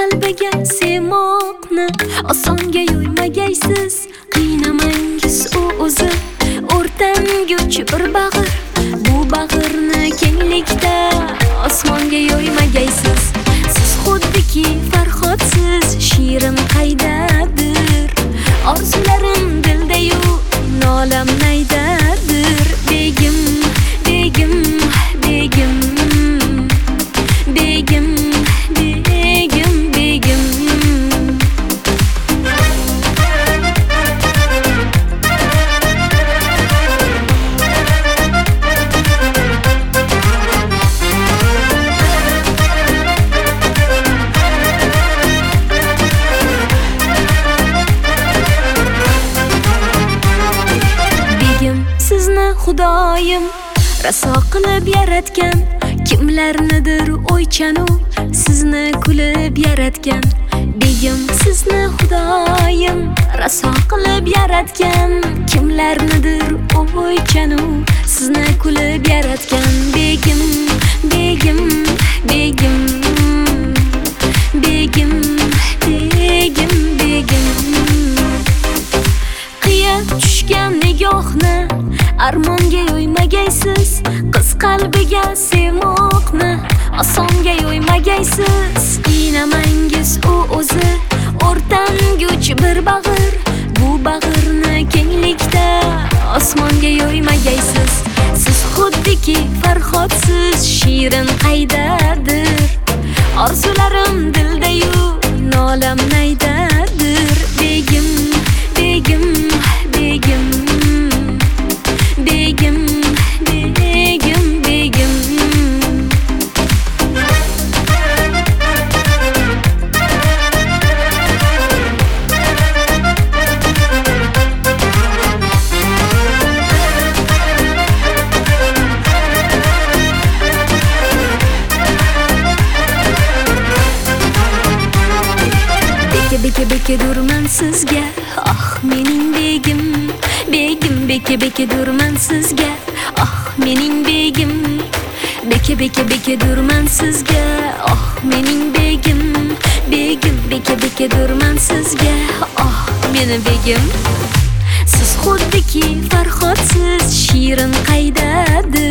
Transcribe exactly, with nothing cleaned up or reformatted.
qalbiga sevmoqni osonga yo'ymagaysiz. Qiynamangiz u o'zi o'rtanguvchi bir bag'ir. Bu bag'irni kenglikda osmonga yo'ymagaysiz. Siz xuddiki farhodsiz, shirin qaydadir. Orzularim dilda-yu, nolam naydadir. Begim, begim, begim, begim, begim, begim. Sizni Xudoyim raso qilib yaratgan, kimlarnidir o'ychanu sizni kulib yaratgan. Begim, sizni Xudoyim raso qilib yaratgan, kimlarnidir o'ychanu sizni kulib yaratgan. Begim, begim, begim, begim, begim, begim. Qiya tushgan nigohni armonga yo'ymagaysiz. Qiz qalbiga sevmoqni osonga yo'ymagaysiz. Qiynamangiz u o'zi o'rtanguvchi bir bag'ir. Bu bag'irni kenglikda osmonga yo'ymagaysiz. Siz xuddiki farhodsiz, shirin qaydadir. Orzularim dilda-yu, nolam naydadir. Begim, begim, begim, begim, begim, begim. Beke beke beke durman sizga, ah mening begim. Begim, beke beke durman sizga, ah mening begim. Beke beke beke durman sizga, ah mening begim. Begim, beke beke durman sizga, ah meni begim. Siz xuddiki farhodsiz, shirin qaydadir.